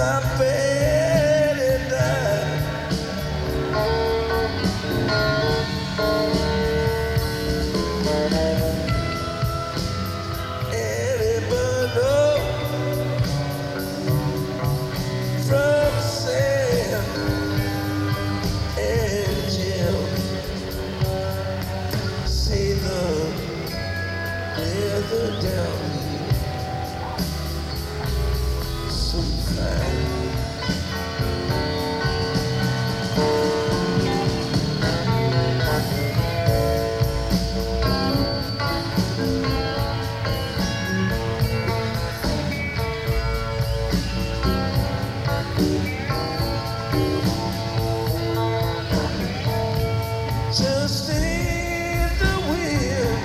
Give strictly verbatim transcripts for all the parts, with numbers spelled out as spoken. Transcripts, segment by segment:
my bed at night. Eddie Burnell from Sam and Jim say the weather down here so fine. Just in the wind,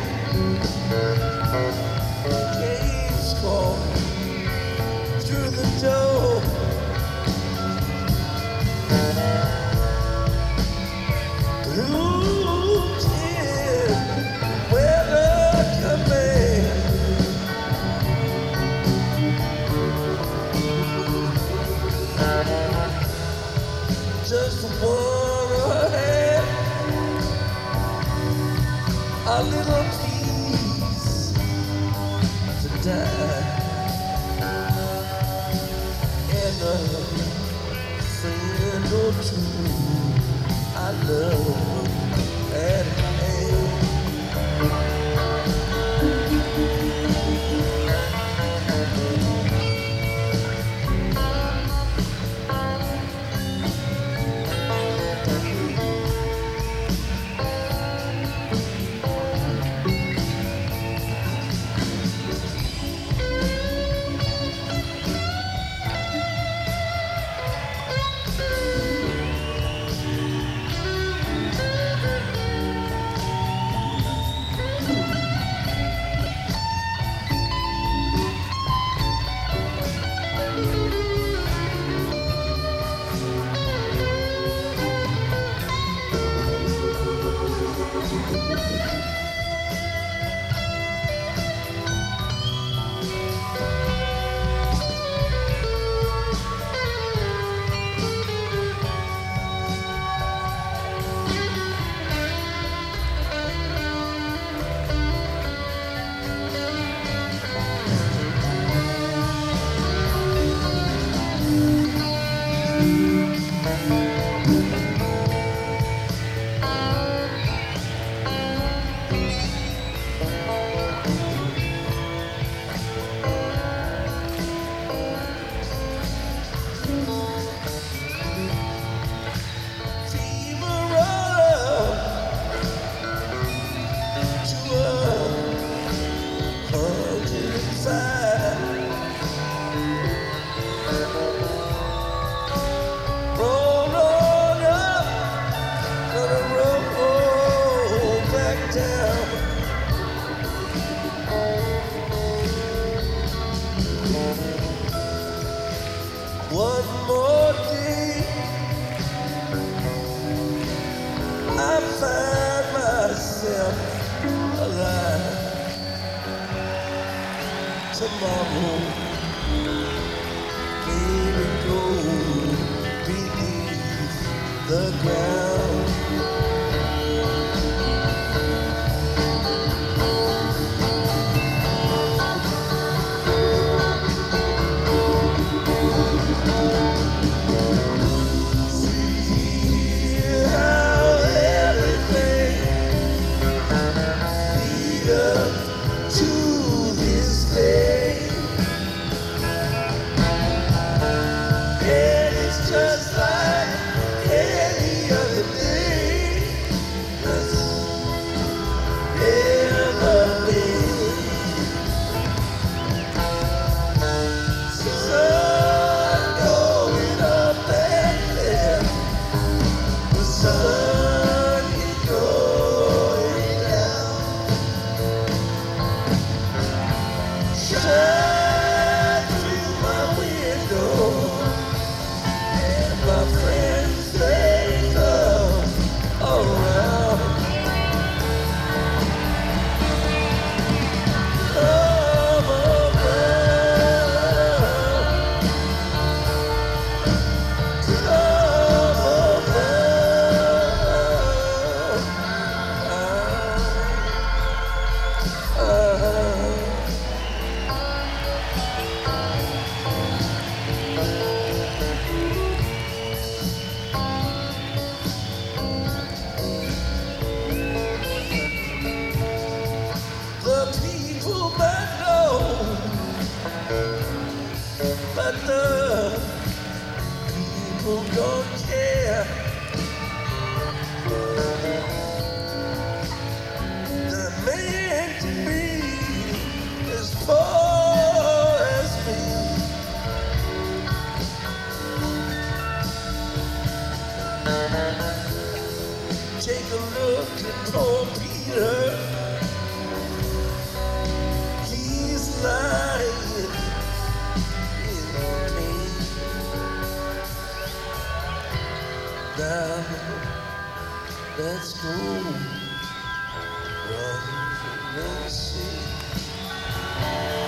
gates fall through the door. Blue tin weather command. Just one ahead. A little piece to die, and a friend or two I love at hand. One more day, I find myself alive. Tomorrow, baby, go beneath the ground. Just like any other. but the people don't care. The man to be as poor as me. Take a look at poor Peter. He's lying in pain. Now let's go run and see.